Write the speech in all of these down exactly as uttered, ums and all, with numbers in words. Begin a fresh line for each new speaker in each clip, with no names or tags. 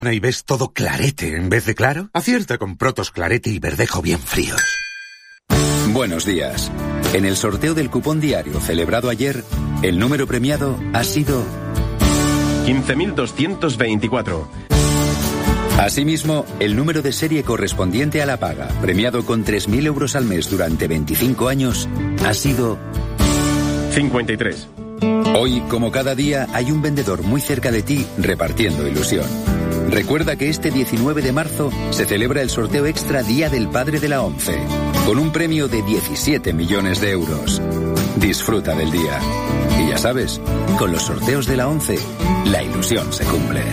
y ves todo clarete en vez de claro? Acierta con Protos Clarete y Verdejo bien fríos.
Buenos días. En el sorteo del cupón diario celebrado ayer, el número premiado ha sido
quince mil doscientos veinticuatro.
Asimismo, el número de serie correspondiente a la paga, premiado con tres mil euros al mes durante veinticinco años, ha sido
cincuenta y tres.
Hoy, como cada día, hay un vendedor muy cerca de ti repartiendo ilusión. Recuerda que este diecinueve de marzo se celebra el sorteo extra Día del Padre de la ONCE, con un premio de diecisiete millones de euros. Disfruta del día. Y ya sabes, con los sorteos de la ONCE, la ilusión se cumple.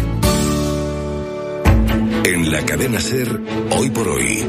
En la cadena SER, Hoy por Hoy,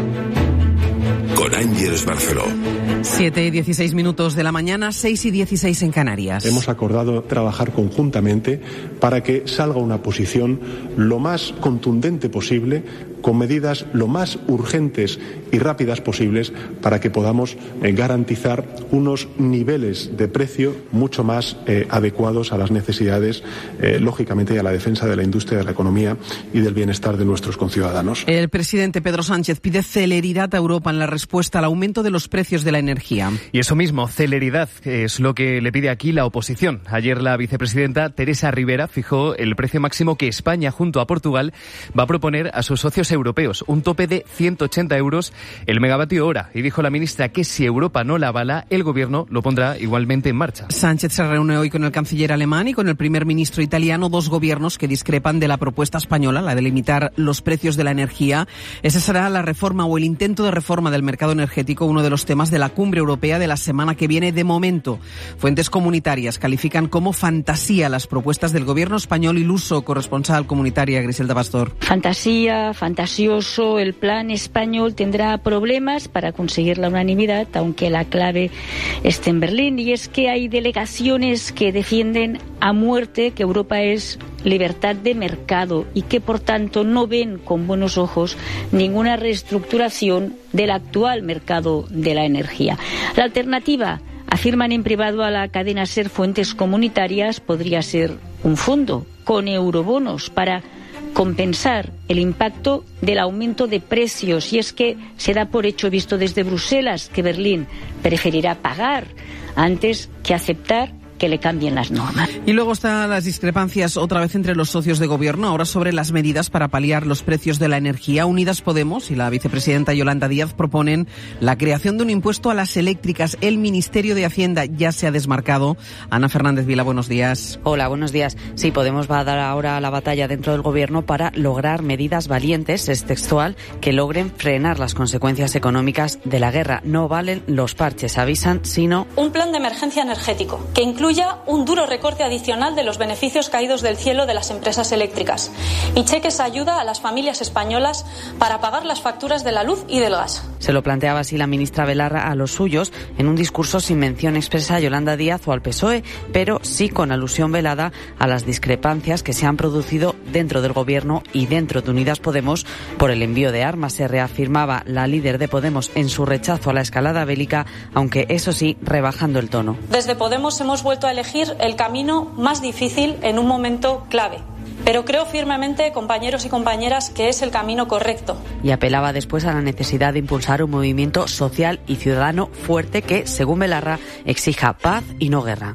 con Ángeles Barceló.
siete y dieciséis minutos de la mañana, seis y dieciséis en Canarias.
Hemos acordado trabajar conjuntamente para que salga una posición lo más contundente posible, con medidas lo más urgentes y rápidas posibles para que podamos eh, garantizar unos niveles de precio mucho más eh, adecuados a las necesidades, eh, lógicamente, y a la defensa de la industria, de la economía y del bienestar de nuestros conciudadanos.
El presidente Pedro Sánchez pide celeridad a Europa en la respuesta al aumento de los precios de la energía.
Y eso mismo, celeridad, es lo que le pide aquí la oposición. Ayer la vicepresidenta Teresa Rivera fijó el precio máximo que España, junto a Portugal, va a proponer a sus socios europeos, un tope de ciento ochenta euros el megavatio hora. Y dijo la ministra que si Europa no la avala, el gobierno lo pondrá igualmente en marcha.
Sánchez se reúne hoy con el canciller alemán y con el primer ministro italiano, dos gobiernos que discrepan de la propuesta española, la de limitar los precios de la energía. Esa será la reforma o el intento de reforma del mercado energético, uno de los temas de la cumbre europea de la semana que viene. De momento, fuentes comunitarias califican como fantasía las propuestas del gobierno español. Iluso, corresponsal comunitaria, Griselda Pastor.
Fantasía, fantasioso, el plan español tendrá problemas para conseguir la unanimidad, aunque la clave esté en Berlín, y es que hay delegaciones que defienden a muerte que Europa es libertad de mercado y que por tanto no ven con buenos ojos ninguna reestructuración del actual mercado de la energía. La alternativa, afirman en privado a la cadena SER fuentes comunitarias, podría ser un fondo con eurobonos para compensar el impacto del aumento de precios, y es que se da por hecho, visto desde Bruselas, que Berlín preferirá pagar antes que aceptar que le cambien las normas.
Y luego están las discrepancias otra vez entre los socios de gobierno, ahora sobre las medidas para paliar los precios de la energía. Unidas Podemos y la vicepresidenta Yolanda Díaz proponen la creación de un impuesto a las eléctricas. El Ministerio de Hacienda ya se ha desmarcado. Ana Fernández Vila, buenos días.
Hola, buenos días. Sí, Podemos va a dar ahora la batalla dentro del gobierno para lograr medidas valientes, es textual, que logren frenar las consecuencias económicas de la guerra. No valen los parches, avisan, sino
un plan de emergencia energético que incluye un duro recorte adicional de los beneficios caídos del cielo de las empresas eléctricas y cheques ayuda a las familias españolas para pagar las facturas de la luz y del gas.
Se lo planteaba así la ministra Belarra a los suyos en un discurso sin mención expresa a Yolanda Díaz o al P S O E, pero sí con alusión velada a las discrepancias que se han producido dentro del gobierno y dentro de Unidas Podemos por el envío de armas. Se reafirmaba la líder de Podemos en su rechazo a la escalada bélica, aunque eso sí, rebajando el tono.
Desde Podemos hemos vuelto a elegir el camino más difícil en un momento clave. Pero creo firmemente, compañeros y compañeras, que es el camino correcto.
Y apelaba después a la necesidad de impulsar un movimiento social y ciudadano fuerte que, según Belarra, exija paz y no guerra.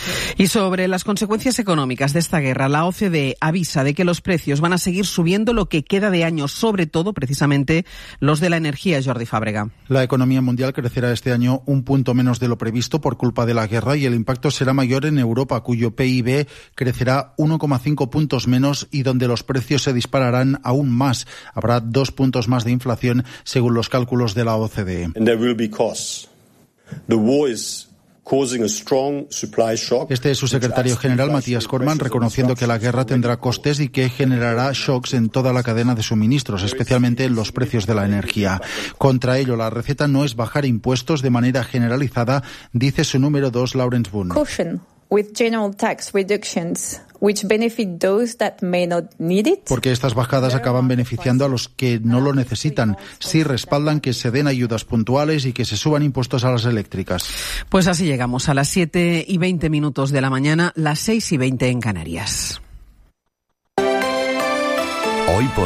Y sobre las consecuencias económicas de esta guerra, la O C D E avisa de que los precios van a seguir subiendo lo que queda de año, sobre todo, precisamente, los de la energía. Jordi Fábrega.
La economía mundial crecerá este año un punto menos de lo previsto por culpa de la guerra y el impacto será mayor en Europa, cuyo P I B crecerá uno coma cinco puntos menos y donde los precios se dispararán aún más. Habrá dos puntos más de inflación, según los cálculos de la O C D E.
And there will be costs. The war is
Este es su secretario general, Matías Cormann, reconociendo que la guerra tendrá costes y que generará shocks en toda la cadena de suministros, especialmente en los precios de la energía. Contra ello, la receta no es bajar impuestos de manera generalizada, dice su número dos, Laurence Boone.
Caution with general tax reductions which benefit those that may not need it.
Porque estas bajadas acaban beneficiando a los que no lo necesitan. Sí respaldan que se den ayudas puntuales y que se suban impuestos a las eléctricas.
Pues así llegamos a las siete y veinte minutos de la mañana, las seis y veinte en Canarias.
Hoy por